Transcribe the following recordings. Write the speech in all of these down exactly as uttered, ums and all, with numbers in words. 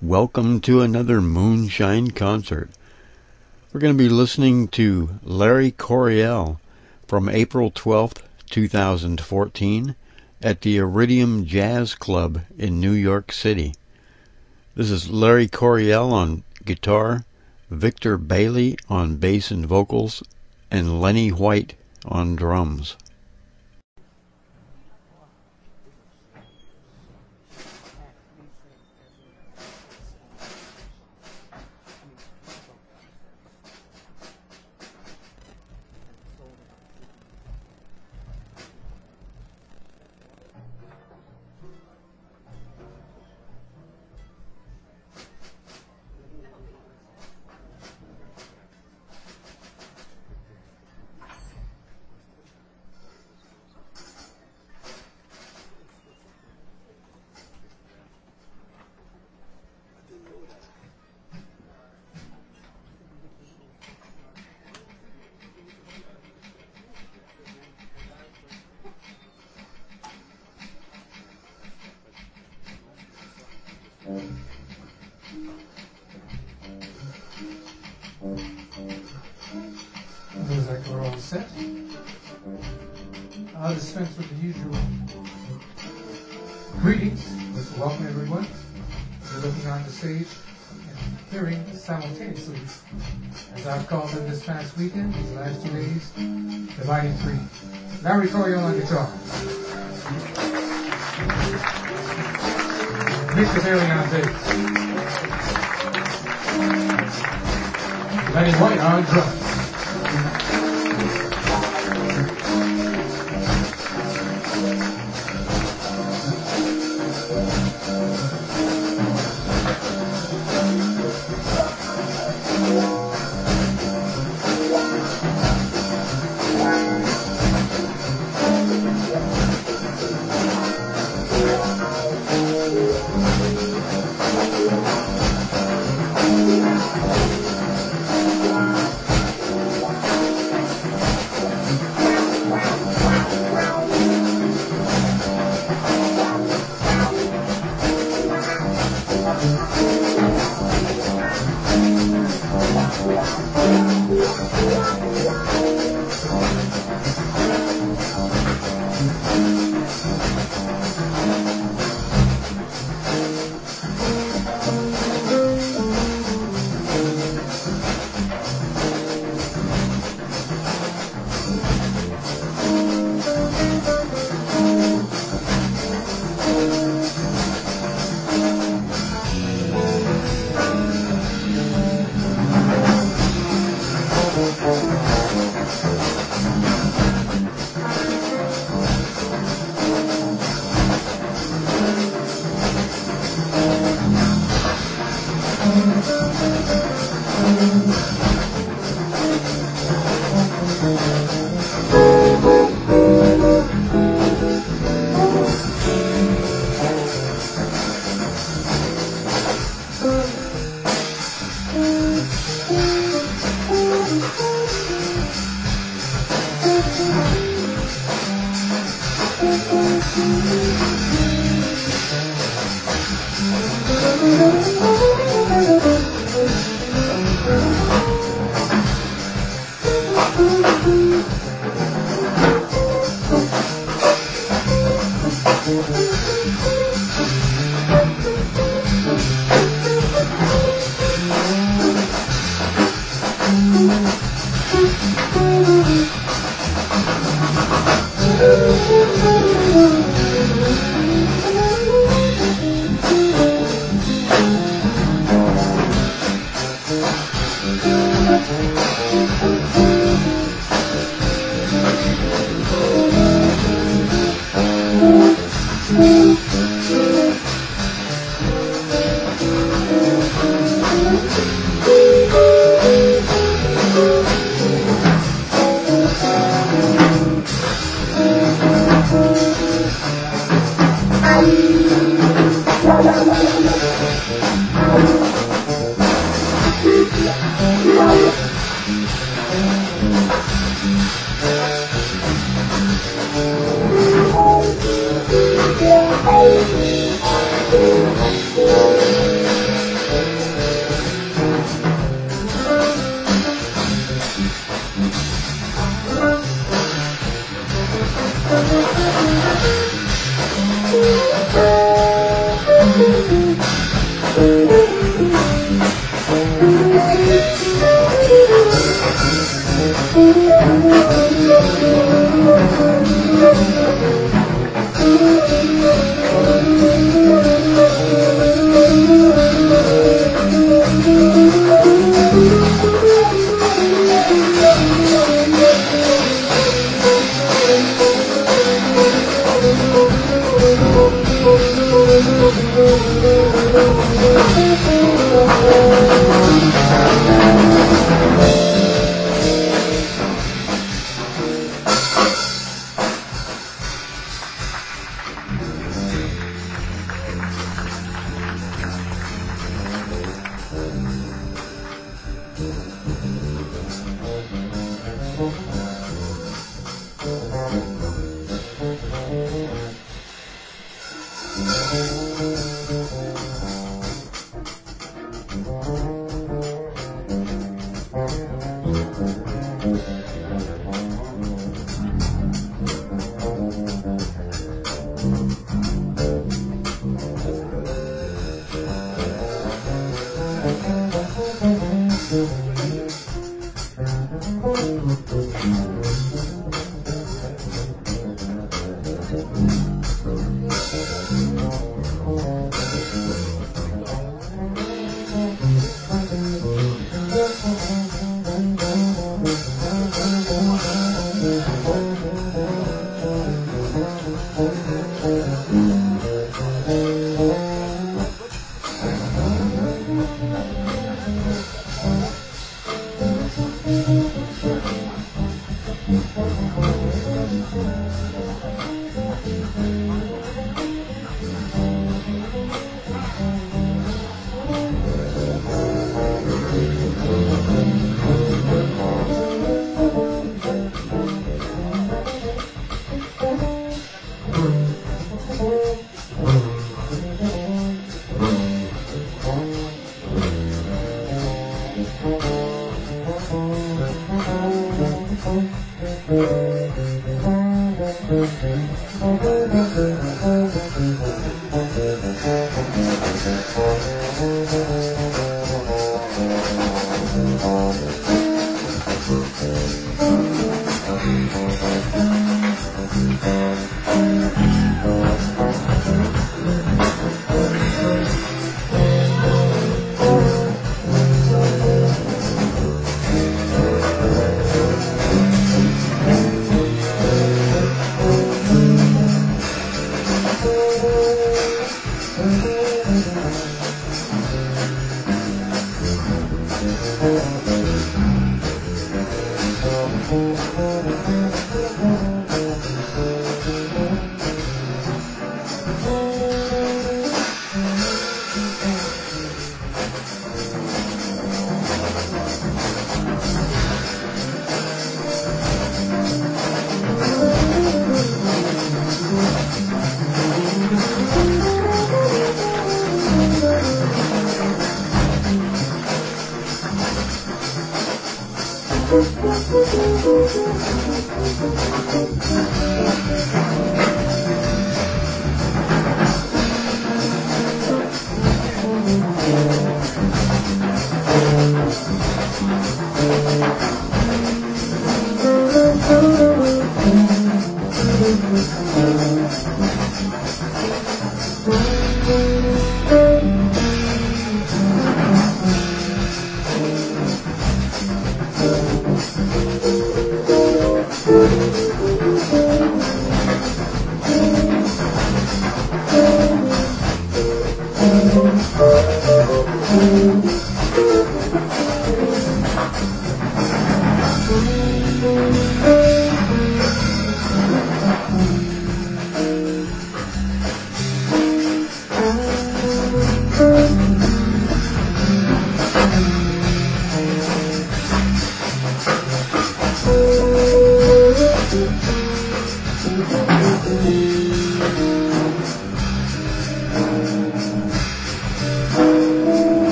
Welcome to another Moonshine concert. We're going to be listening to Larry Coryell from April twelfth, two thousand fourteen at the Iridium Jazz Club in New York City. This is Larry Coryell on guitar, Victor Bailey on bass and vocals, and Lenny White on drums. Looks like we're all set. I'll dispense with the usual greetings. Let's welcome everyone. You're looking on the stage and hearing simultaneously, as I've called them this past weekend, these last two days, Dividing Three. Larry Coryell on guitar. Victor Bailey on bass. Lenny White on drums.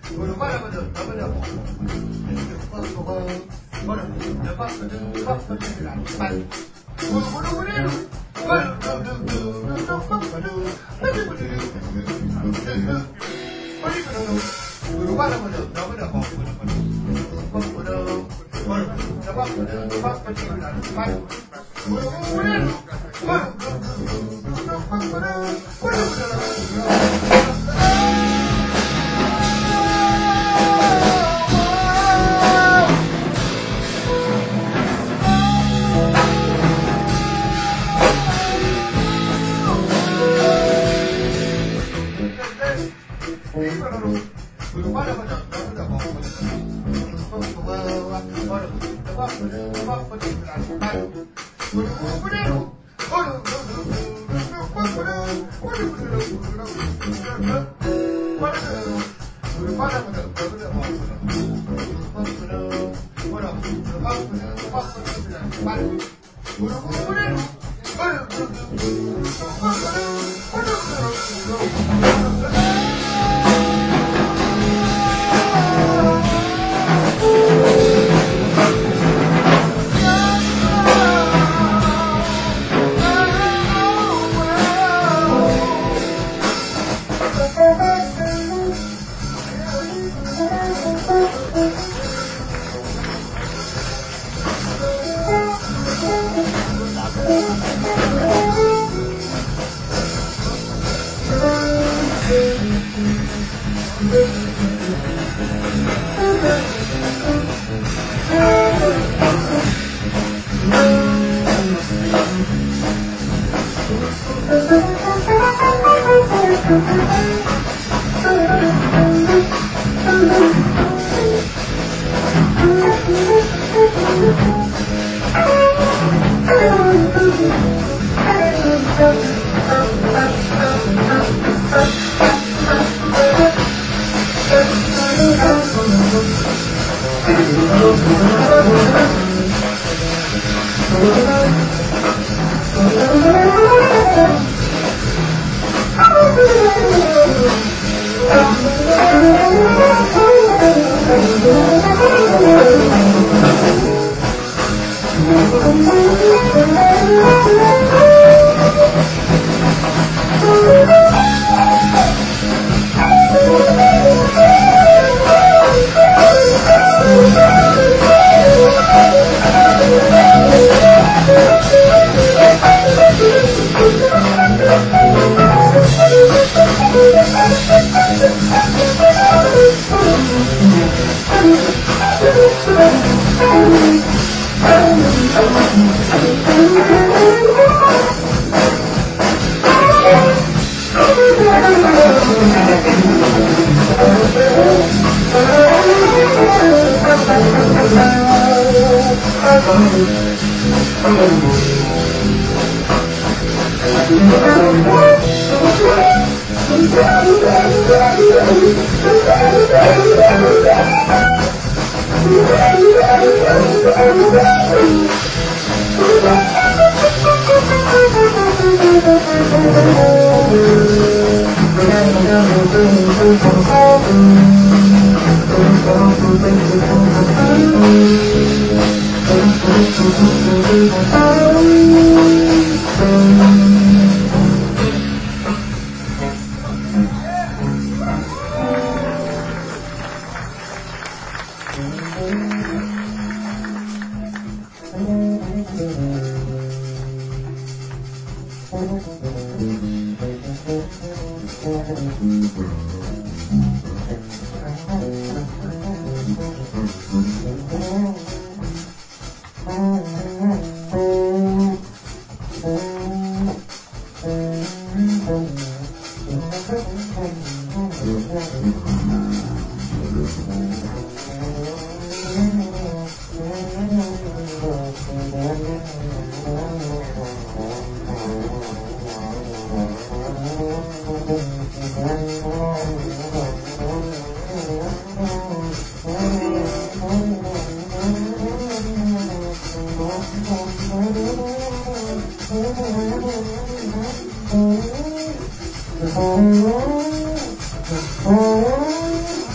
Oh,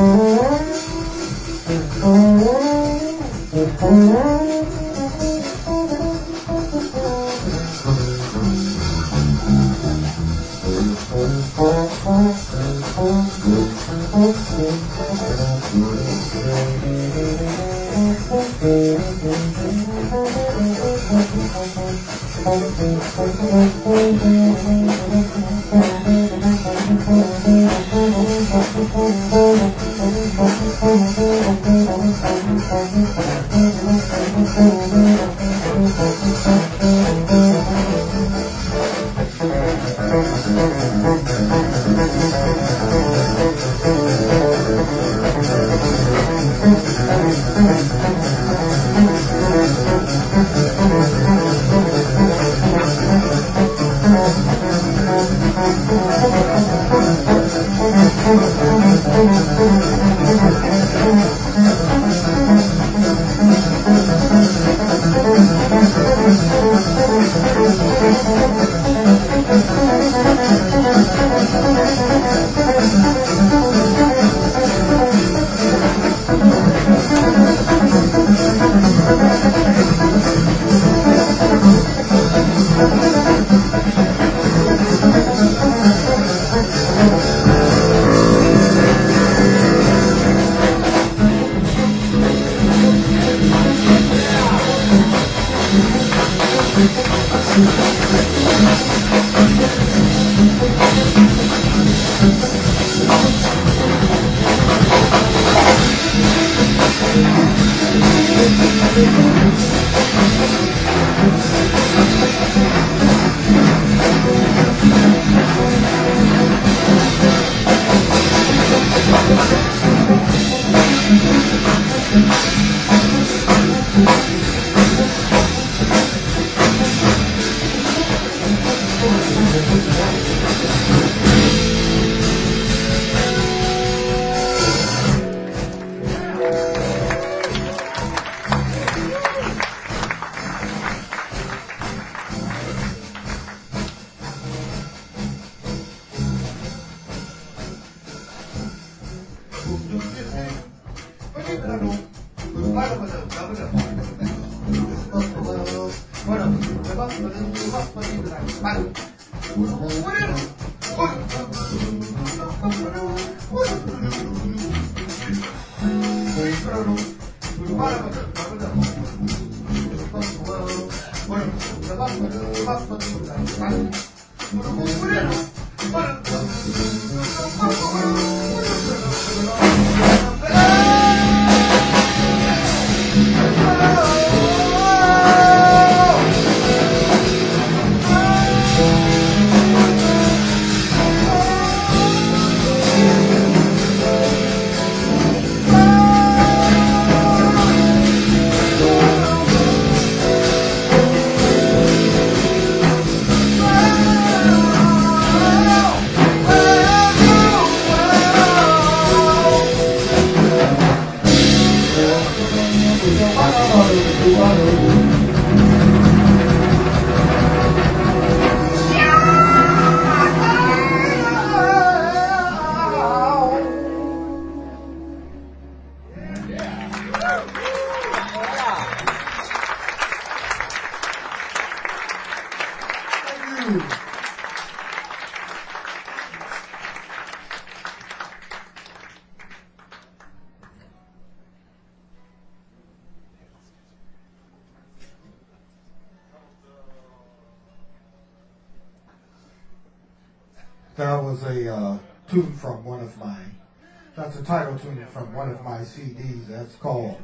That was a uh, tune from one of my, that's a title tune from one of my C Ds. That's called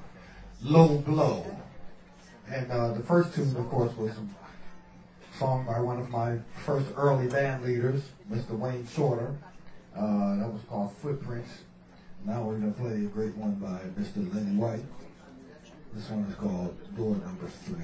Low Blow. And uh, the first tune, of course, was a song by one of my first early band leaders, Mister Wayne Shorter. Uh, that was called Footprints. Now we're going to play a great one by Mister Lenny White. This one is called Door Number Three.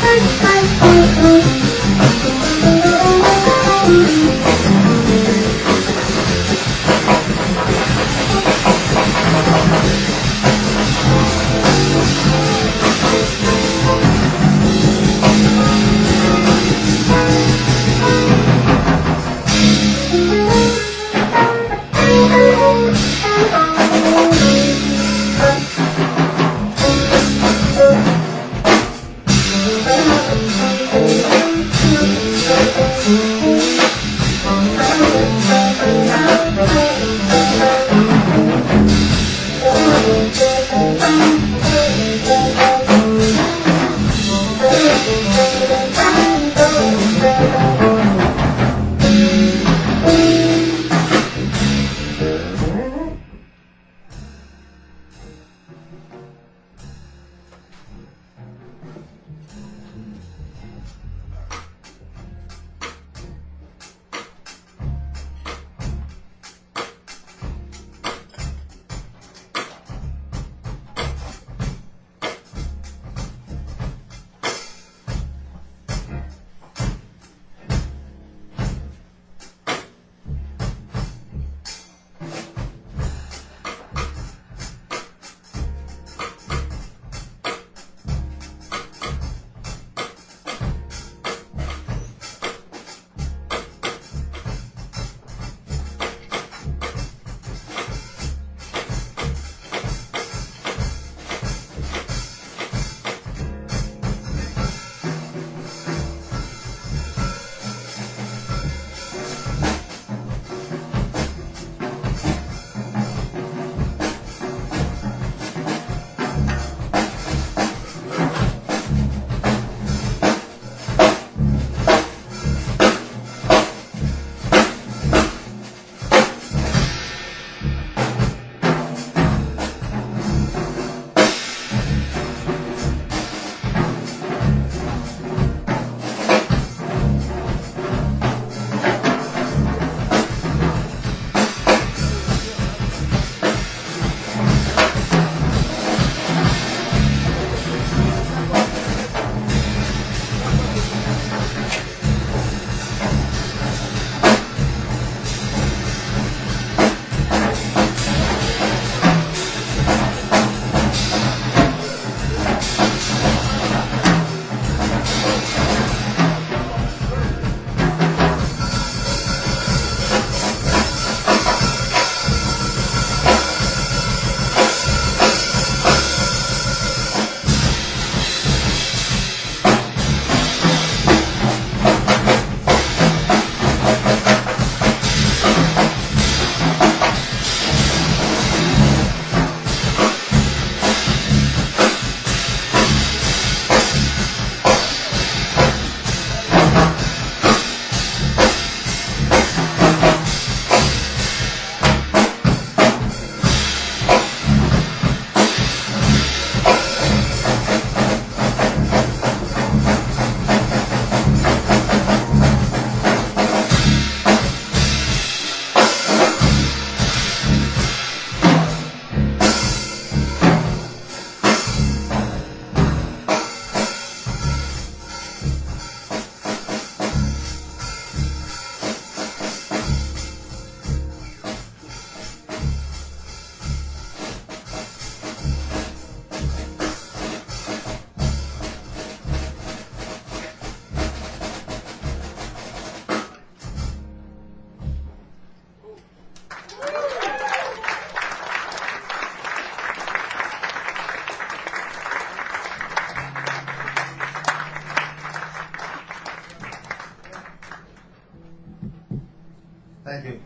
Thank you.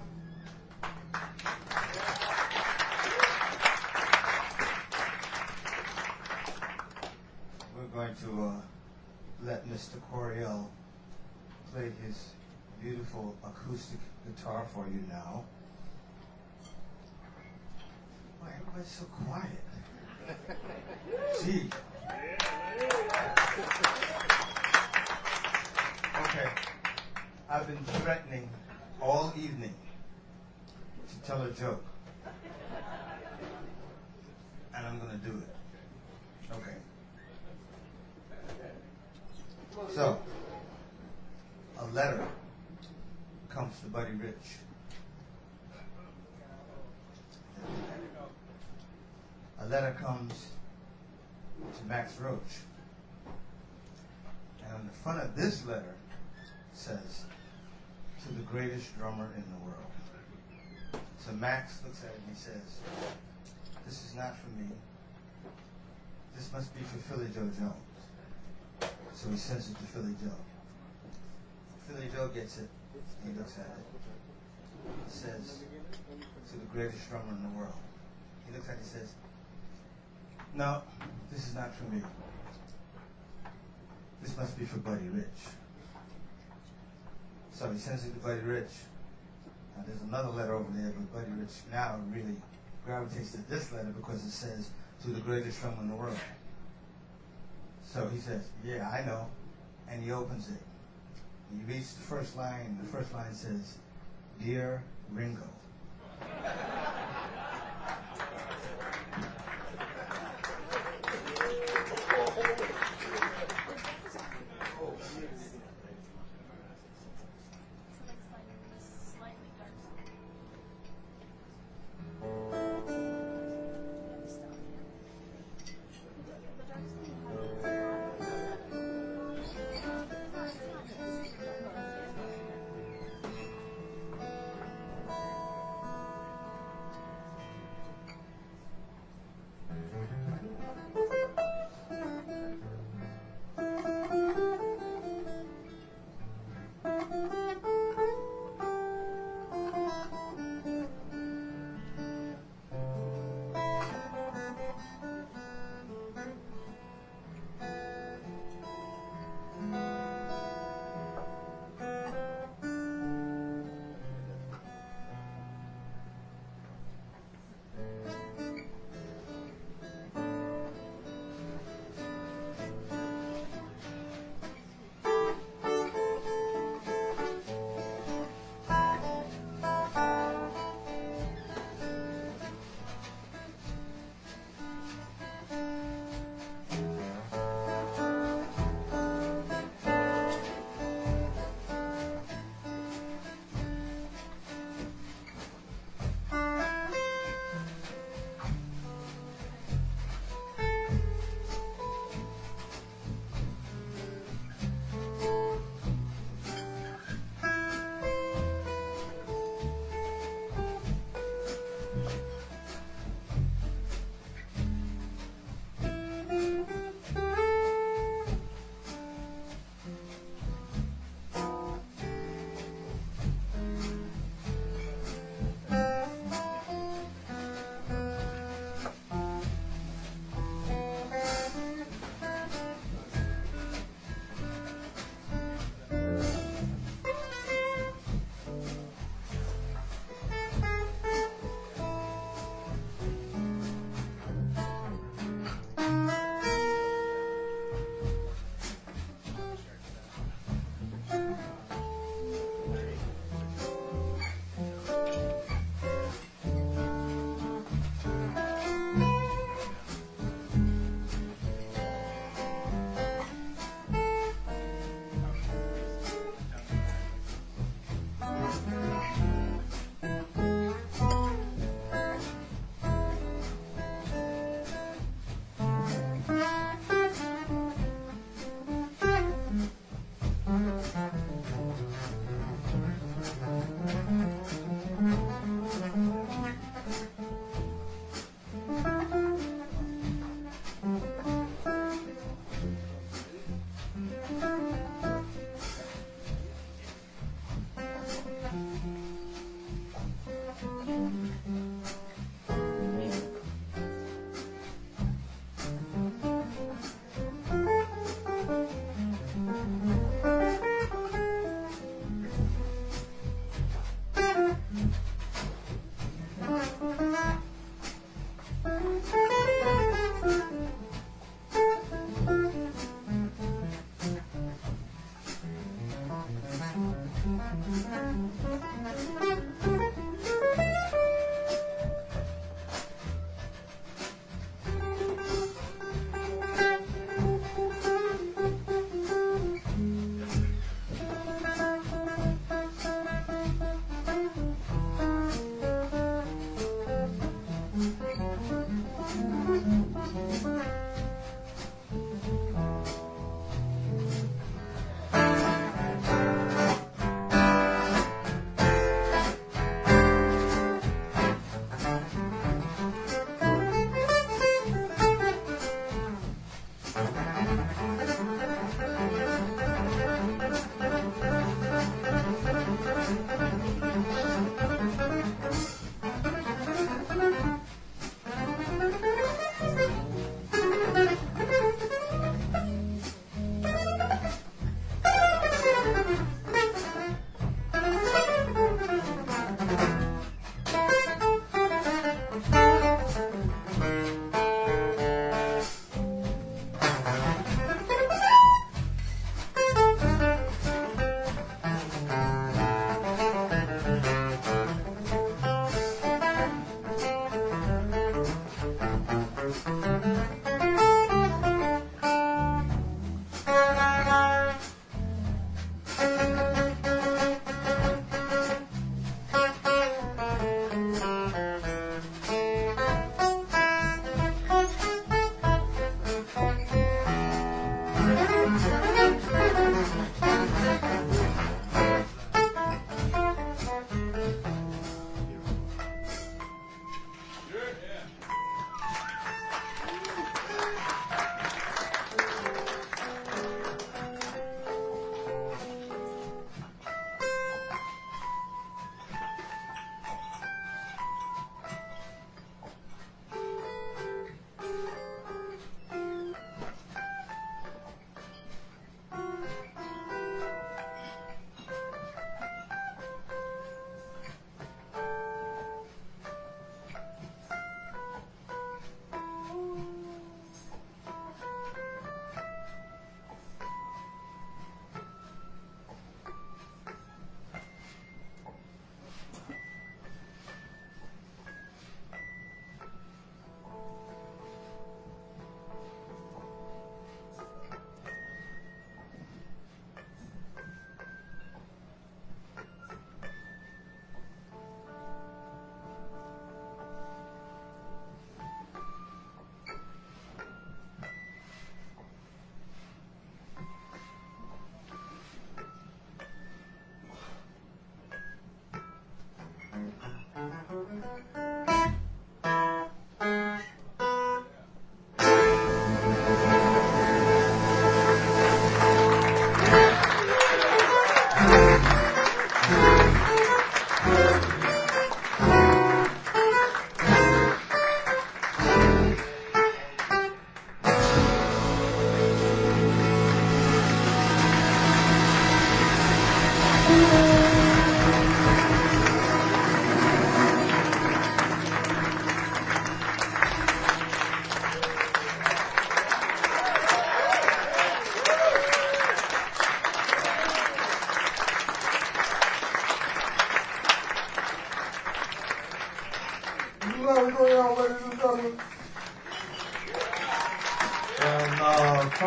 We're going to uh, let Mister Coryell play his beautiful acoustic guitar for you now. Why everybody's so quiet? Gee. Okay. I've been threatening all evening to tell a joke. And I'm going to do it. Okay. So, a letter comes to Buddy Rich. A letter comes to Max Roach. And on the front of this letter says, to the greatest drummer in the world. So Max looks at it and he says, this is not for me. This must be for Philly Joe Jones. So he sends it to Philly Joe. Philly Joe gets it. He looks at it. It says, to the greatest drummer in the world. He looks at it and says, no, this is not for me. This must be for Buddy Rich. So he sends it to Buddy Rich. Now there's another letter over there, but Buddy Rich now really gravitates to this letter because it says, to the greatest drummer in the world. So he says, yeah, I know. And he opens it. He reads the first line. The first line says, Dear Ringo.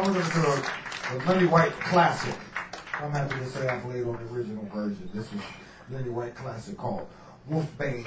we're going to do a, a Lily White classic. I'm happy to say I played on the original version. This is Lily White classic called Wolfbane.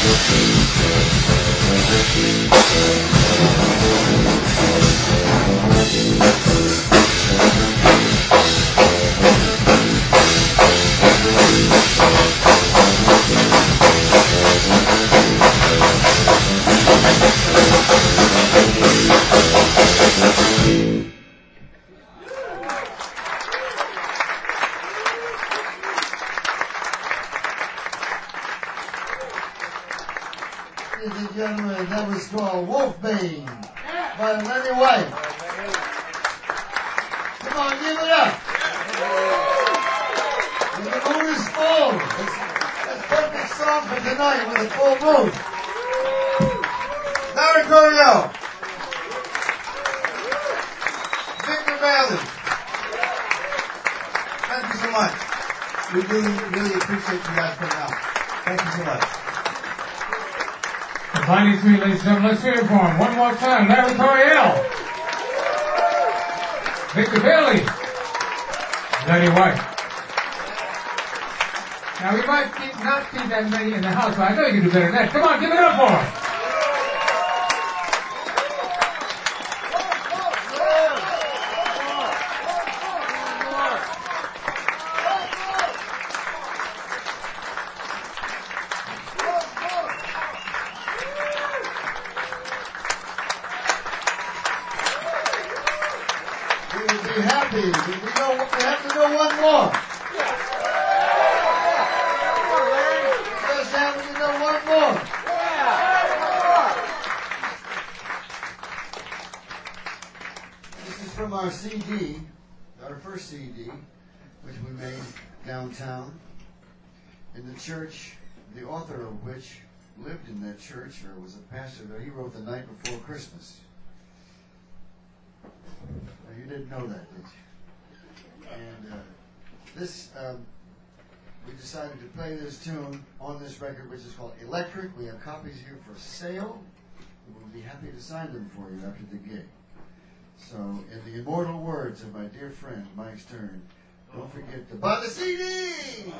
Ladies and gentlemen, that was called Wolfbane by Lenny White. Come on, give it up. And the moon is full. That's, that's perfect song for tonight with a full moon. Larry Coryell. Victor Valley. Thank you so much. We really, really appreciate you guys coming out. Thank you so much. ninety-three, ladies and gentlemen, let's hear it for him. One more time, Larry Coryell. Victor Bailey. Lenny White. Now, we might be, not be that many in the house, but I know you can do better than that. Come on, give it up for him. We would be happy. We, we, know, we have to know one more. Just happen to know one more. This is from our C D, our first C D, which we made downtown in the church, the author of which lived in that church or was a pastor there. He wrote The Night Before Christmas. Now, you didn't know that, did you? And uh, this, um, we decided to play this tune on this record, which is called Electric. We have copies here for sale. We will be happy to sign them for you after the gig. So, in the immortal words of my dear friend Mike Stern, don't forget to buy the C D!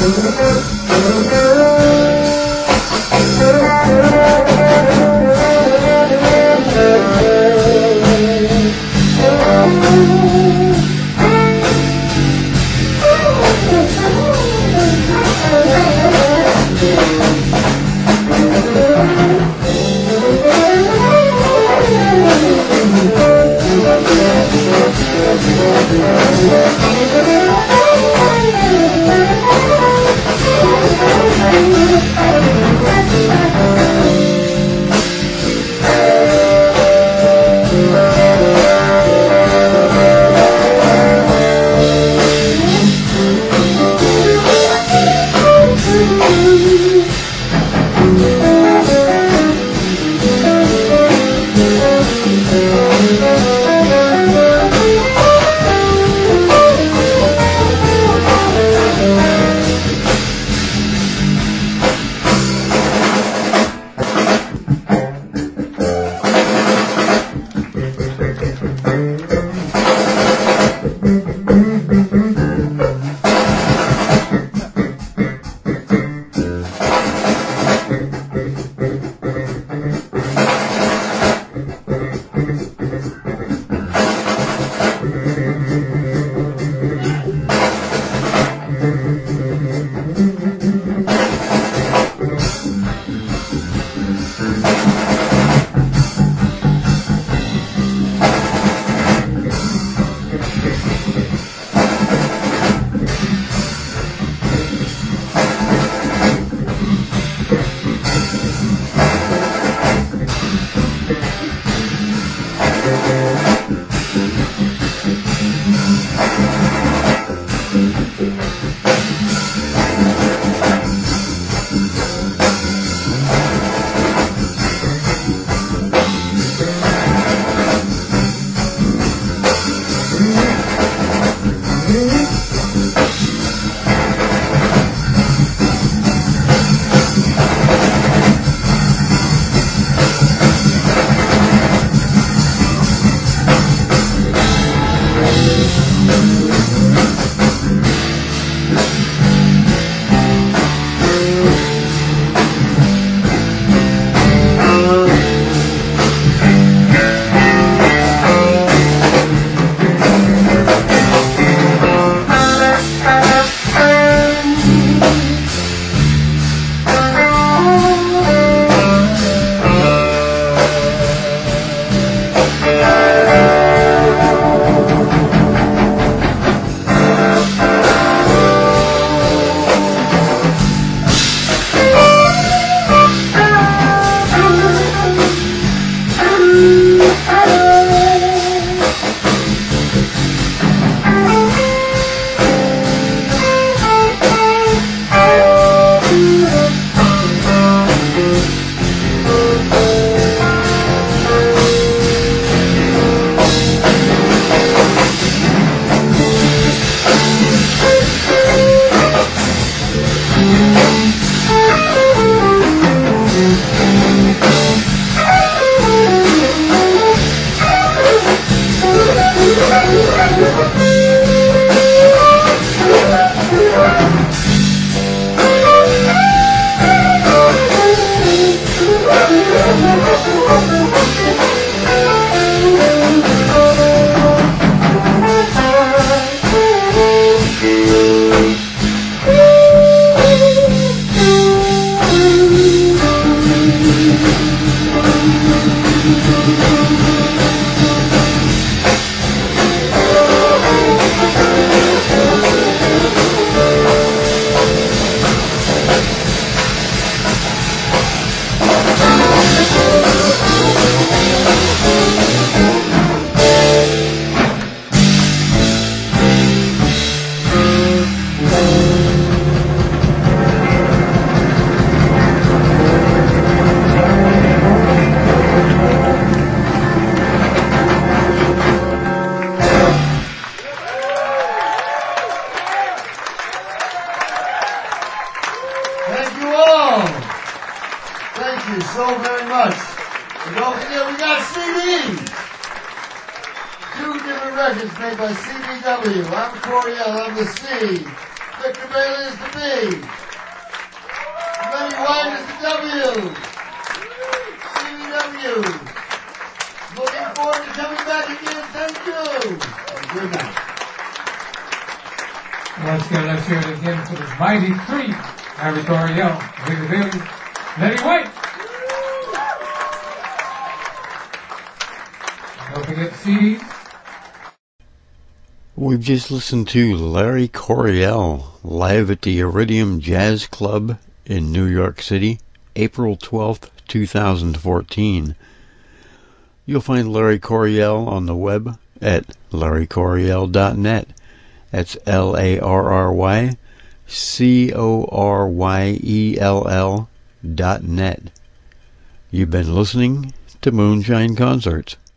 Records made by C B W. I'm Coriel, I'm the C. Victor Bailey is the B. Lenny White is the W. C B W. Looking forward to coming back again. Thank you. And good night. Once again, let's hear it again for the Mighty Three. Larry Coryell, Victor Bailey, Lenny White. Don't forget C Ds. We've just listened to Larry Coryell live at the Iridium Jazz Club in New York City, April twelfth, two thousand fourteen. You'll find Larry Coryell on the web at larry coryell dot net. That's L A R R Y C O R Y E L L dot net. You've been listening to Moonshine Concerts.